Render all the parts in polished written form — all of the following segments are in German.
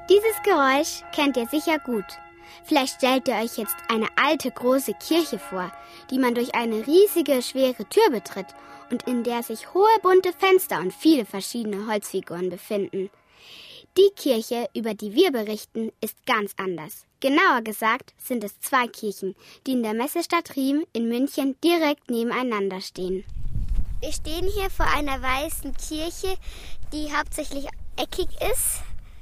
Dieses Geräusch kennt ihr sicher gut. Vielleicht stellt ihr euch jetzt eine alte, große Kirche vor, die man durch eine riesige, schwere Tür betritt und in der sich hohe, bunte Fenster und viele verschiedene Holzfiguren befinden. Die Kirche, über die wir berichten, ist ganz anders. Genauer gesagt sind es 2 Kirchen, die in der Messestadt Riem in München direkt nebeneinander stehen. Wir stehen hier vor einer weißen Kirche, die hauptsächlich eckig ist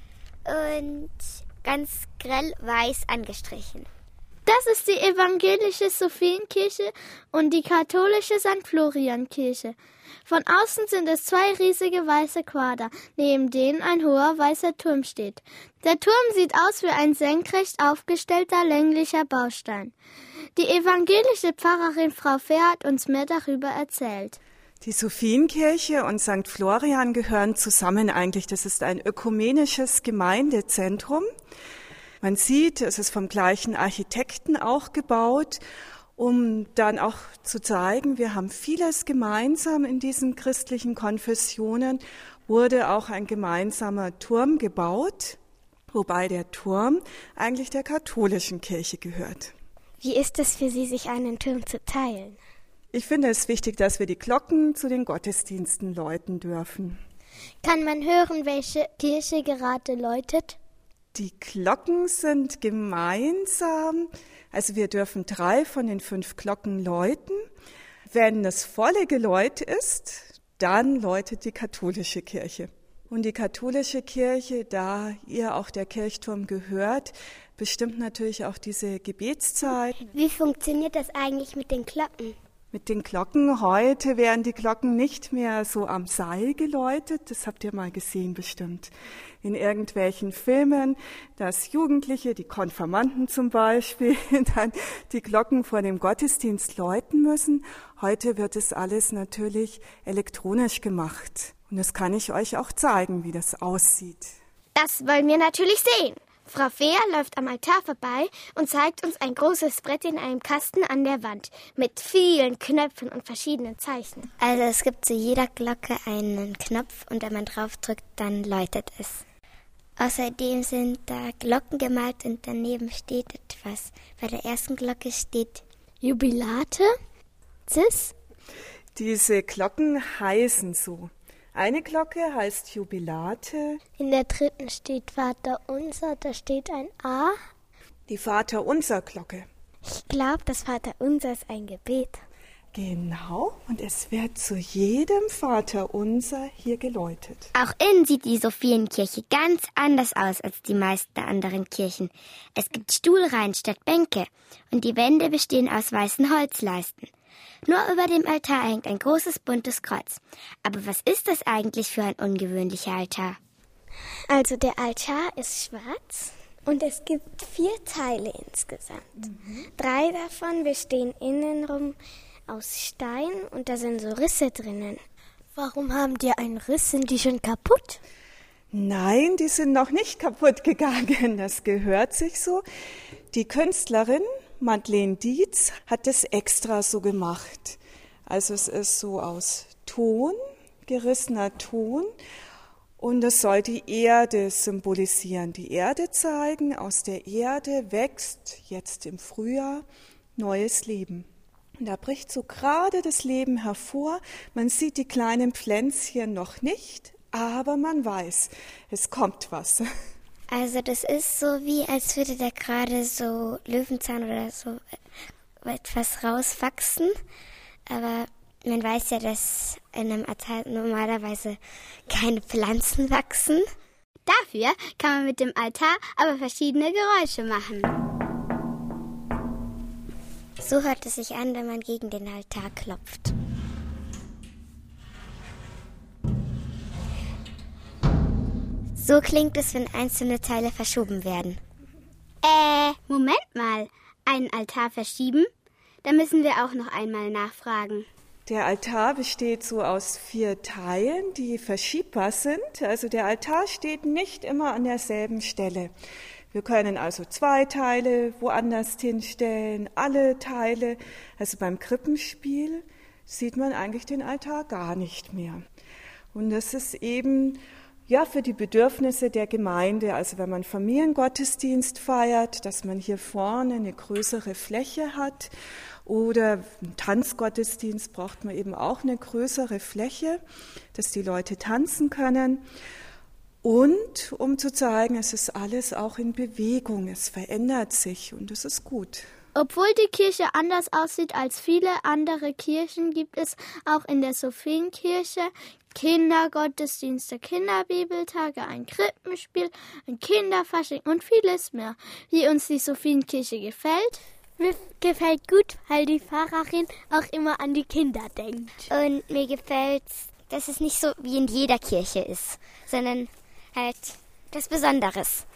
und ganz grell weiß angestrichen. Das ist die evangelische Sophienkirche und die katholische St. Florian-Kirche. Von außen sind es 2 riesige weiße Quader, neben denen ein hoher weißer Turm steht. Der Turm sieht aus wie ein senkrecht aufgestellter länglicher Baustein. Die evangelische Pfarrerin Frau Fehr hat uns mehr darüber erzählt. Die Sophienkirche und St. Florian gehören zusammen eigentlich. Das ist ein ökumenisches Gemeindezentrum. Man sieht, es ist vom gleichen Architekten auch gebaut, um dann auch zu zeigen, wir haben vieles gemeinsam in diesen christlichen Konfessionen, wurde auch ein gemeinsamer Turm gebaut, wobei der Turm eigentlich der katholischen Kirche gehört. Wie ist es für Sie, sich einen Turm zu teilen? Ich finde es wichtig, dass wir die Glocken zu den Gottesdiensten läuten dürfen. Kann man hören, welche Kirche gerade läutet? Die Glocken sind gemeinsam, also wir dürfen 3 von den 5 Glocken läuten. Wenn das volle Geläut ist, dann läutet die katholische Kirche. Und die katholische Kirche, da ihr auch der Kirchturm gehört, bestimmt natürlich auch diese Gebetszeit. Wie funktioniert das eigentlich mit den Glocken? Mit den Glocken heute werden die Glocken nicht mehr so am Seil geläutet. Das habt ihr mal gesehen bestimmt in irgendwelchen Filmen, dass Jugendliche, die Konfirmanden zum Beispiel, dann die Glocken vor dem Gottesdienst läuten müssen. Heute wird es alles natürlich elektronisch gemacht. Und das kann ich euch auch zeigen, wie das aussieht. Das wollen wir natürlich sehen. Frau Fehr läuft am Altar vorbei und zeigt uns ein großes Brett in einem Kasten an der Wand mit vielen Knöpfen und verschiedenen Zeichen. Also es gibt zu jeder Glocke einen Knopf und wenn man drauf drückt, dann läutet es. Außerdem sind da Glocken gemalt und daneben steht etwas. Bei der ersten Glocke steht Jubilate? Cis? Diese Glocken heißen so. Eine Glocke heißt Jubilate. In der 3. steht Vater Unser, da steht ein A. Die Vaterunser-Glocke. Ich glaube, das Vaterunser ist ein Gebet. Genau, und es wird zu jedem Vaterunser hier geläutet. Auch innen sieht die Sophienkirche ganz anders aus als die meisten anderen Kirchen. Es gibt Stuhlreihen statt Bänke und die Wände bestehen aus weißen Holzleisten. Nur über dem Altar hängt ein großes buntes Kreuz. Aber was ist das eigentlich für ein ungewöhnlicher Altar? Also der Altar ist schwarz und es gibt 4 Teile insgesamt. 3 davon bestehen innenrum aus Stein und da sind so Risse drinnen. Warum haben die einen Riss? Sind die schon kaputt? Nein, die sind noch nicht kaputt gegangen. Das gehört sich so. Die Künstlerin Madeleine Dietz hat das extra so gemacht. Also es ist so aus Ton, gerissener Ton. Und das soll die Erde symbolisieren, die Erde zeigen. Aus der Erde wächst jetzt im Frühjahr neues Leben. Und da bricht so gerade das Leben hervor. Man sieht die kleinen Pflänzchen noch nicht, aber man weiß, es kommt was. Also das ist so wie, als würde da gerade so Löwenzahn oder so etwas rauswachsen. Aber man weiß ja, dass in einem Altar normalerweise keine Pflanzen wachsen. Dafür kann man mit dem Altar aber verschiedene Geräusche machen. So hört es sich an, wenn man gegen den Altar klopft. So klingt es, wenn einzelne Teile verschoben werden. Moment mal. Einen Altar verschieben? Da müssen wir auch noch einmal nachfragen. Der Altar besteht so aus 4 Teilen, die verschiebbar sind. Also der Altar steht nicht immer an derselben Stelle. Wir können also 2 Teile woanders hinstellen, alle Teile. Also beim Krippenspiel sieht man eigentlich den Altar gar nicht mehr. Und das ist eben Ja, für die Bedürfnisse der Gemeinde, also wenn man Familiengottesdienst feiert, dass man hier vorne eine größere Fläche hat, oder im Tanzgottesdienst braucht man eben auch eine größere Fläche, dass die Leute tanzen können. Und um zu zeigen, es ist alles auch in Bewegung, es verändert sich und es ist gut. Obwohl die Kirche anders aussieht als viele andere Kirchen, gibt es auch in der Sophienkirche Kindergottesdienste, Kinderbibeltage, ein Krippenspiel, ein Kinderfasching und vieles mehr. Wie uns die Sophienkirche gefällt? Mir gefällt gut, weil die Pfarrerin auch immer an die Kinder denkt. Und mir gefällt, dass es nicht so wie in jeder Kirche ist, sondern halt das Besonderes.